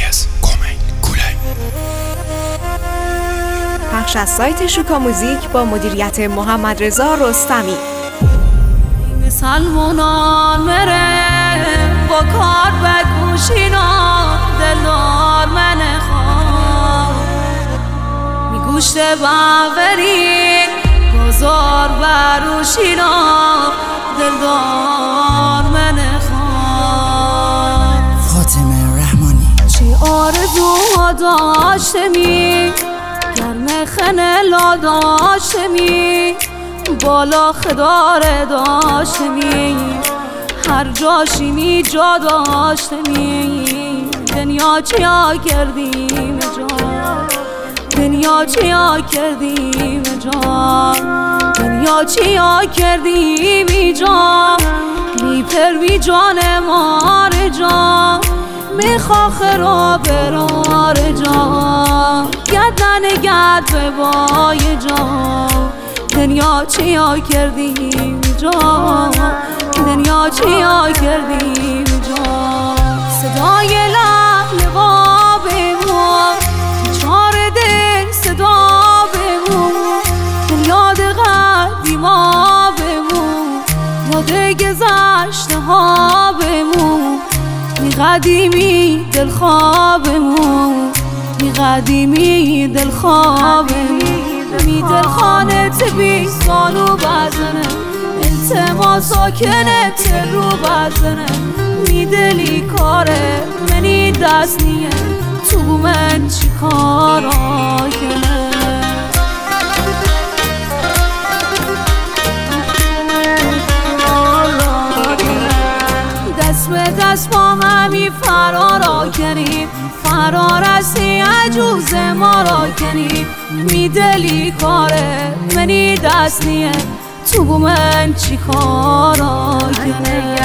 پخش از سایت شوکا موزیک با مدیریت محمد رضا رستمی. سلمونان مره با کار بگوشینا دلدار من خواه می گوشت باوری بازار بروشینا دلدار من خواه. فاطمه رحمانی. چی آرزوها داشتمی گرم خنلا داشتمی بالا خداره داشتمی هر جاشیمی جا داشتمی دنیا چیا کردیم جان دنیا چیا کردیم جان دنیا چیا کردیم جان میپروی جان مار جان میخوا خراب رار جان گردن گرد به بای جان دنیا چیا کردیم جان دنیا چیا کردیم جان صدای لحن بابمون چار دل صدا بمون دل یاد قدیما بمون یاد گذشته ها بمون می قدیمی دل خوابمون می قدیمی دل خوابمون می دل خانت بی سالو بزنه التماس ساکنت رو بزنه می دلی کاره منی دست نیه تو من چی کارا کنه دست به دست با همی فرارا کنیم فرار هستی عجوز ما را کنیم می دلی کاره منی دست نیه تو من چی کارا کنه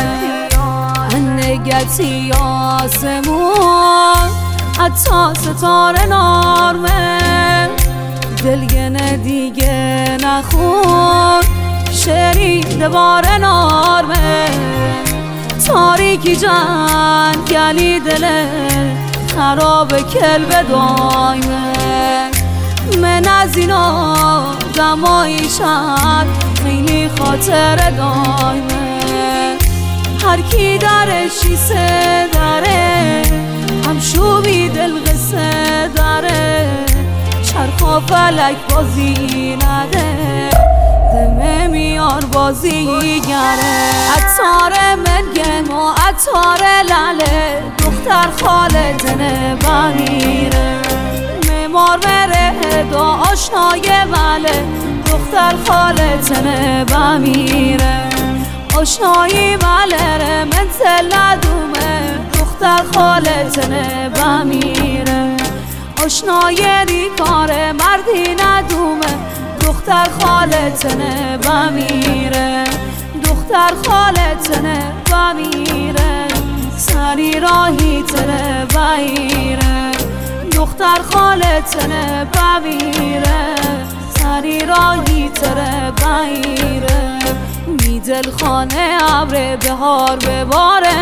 نگتی آسمون حتی ستاره نارمه دلگنه دیگه نخون شعری دوباره نارمه تاریکی جنگلی دله خراب کلب دایمه من از اینا دمایی شد خیلی خاطر دایمه هر کی درشی سه داره هم شوبی دل قصه داره چرخا فلک بازی نده دمه میار بازی گره عطار منگم و عطار لاله دختر خاله دنه بمیره معمار مره دا آشنای مله دختر خاله دنه بمیره آشنایی مله من تل ندومه دختر خاله دنه بمیره آشنای ریکاره مردی ندومه دختر خالتنه بمیره دختر خالتنه بمیره سری راهی تنه بمیره دختر خالتنه بمیره سری راهی تنه بمیره می دل خانه ابر بهار بباره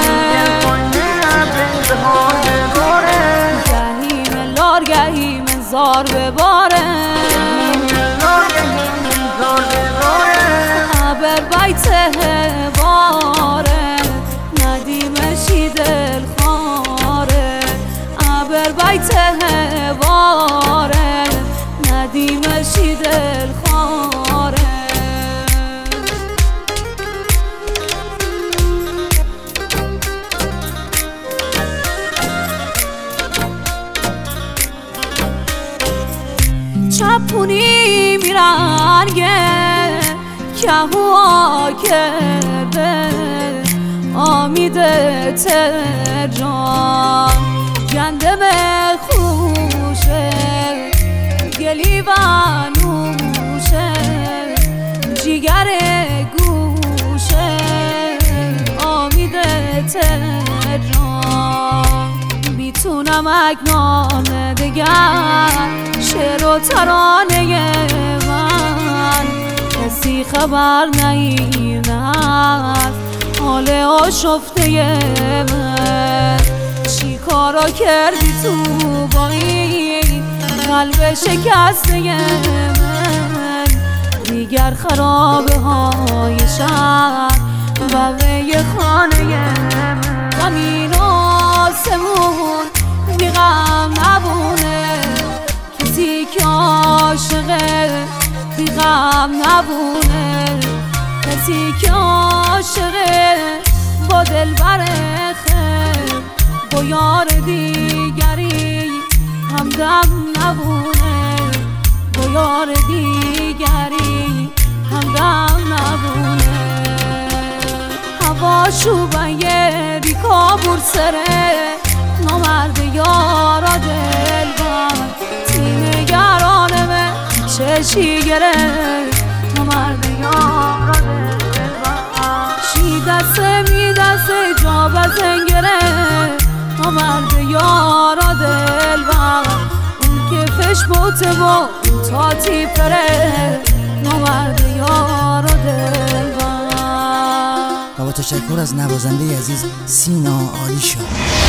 گهیم لار گهیم زار بباره بر بیته باره ندیمشی دل خاره بر بیته باره ندیمشی دل خاره چپونی میرنگه که هوا کرده آمیده ترجان گنده به خوشه گلی و نوشه جیگر گوشه آمیده ترجان بیتونم اکنام دگر شعر و ترانه من کسی خبر نیند حال آشفته من چی کار یارا کردی تو با این قلب شکسته من دیگر خرابه های شهر و وی خانه من زمین آسمون بی غم نبونه کسی که عاشقه بی غم نبونه کسی که عاشقه با دلبر خیر با یار دیگری همدم نبونه با یار دیگری همدم نبونه هواشو بنگه بی کابور سره نامرد یارا دلبر تینگرانمه چشی گره نامرد یارا دلبر شی دسته می دسته جا بزنگره نامرد یارا دلبر اون که فش بوته با تا تیپره نامرد یارا دلبر. با تشکر از نوازنده عزیز سینا عالی شد.